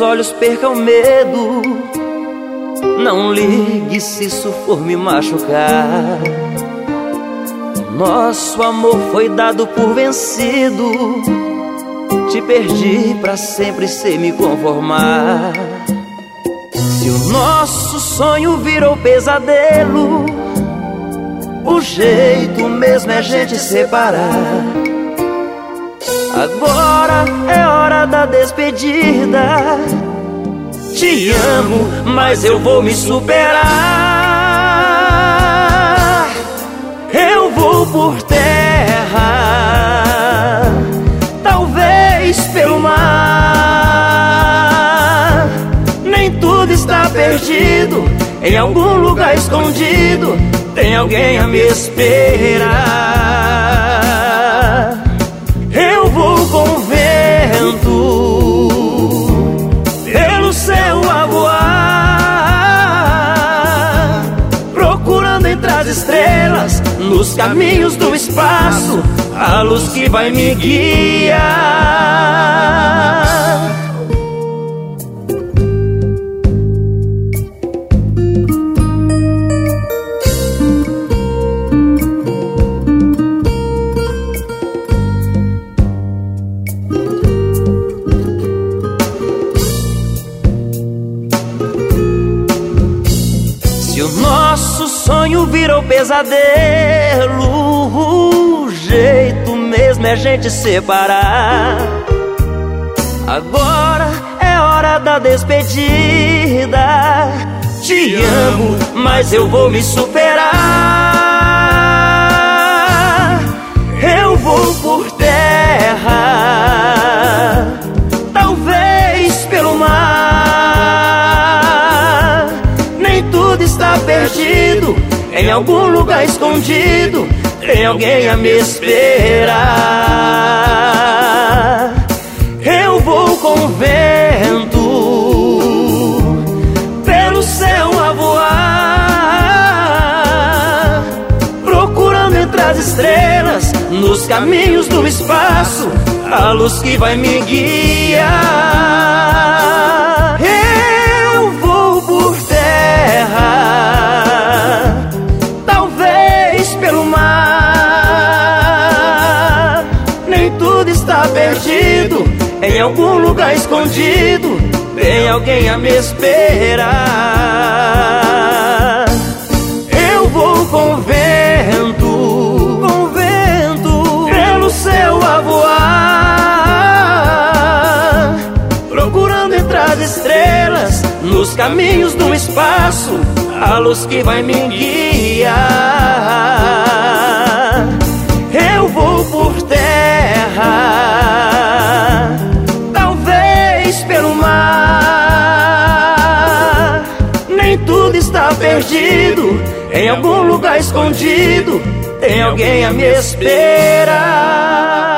olhos perca o medo. Não ligue se isso for me machucar. Nosso amor foi dado por vencido. Te perdi pra sempre sem me conformar. Se o nosso sonho virou pesadelo, o jeito mesmo é a gente separar. Agora é hora da despedida. Te amo, mas eu vou me superar. Eu vou por terra, talvez pelo mar. Nem tudo está perdido. Em algum lugar escondido tem alguém a me esperar. Eu vou com o vento pelo céu a voar, procurando entre as estrelas, nos caminhos do espaço, a luz que vai me guiar. Se o nosso sonho virou pesadelo, o jeito mesmo é a gente separar. Agora é hora da despedida. Te amo, mas eu vou me superar. Eu vou por terra, talvez pelo mar. Nem tudo está perdido. Em algum lugar escondido tem alguém a me esperar. Eu vou com o vento pelo céu a voar, procurando entre as estrelas, nos caminhos do espaço, a luz que vai me guiar. Eu vou por terra, talvez pelo mar. Nem tudo está perdido. Em algum lugar escondido tem alguém a me esperar. Eu vou com o vento pelo céu a voar, procurando entre as estrelas, nos caminhos do espaço, a luz que vai me guiar. Eu vou por terra, talvez pelo mar. Nem tudo está perdido. Em algum lugar escondido tem alguém a me esperar.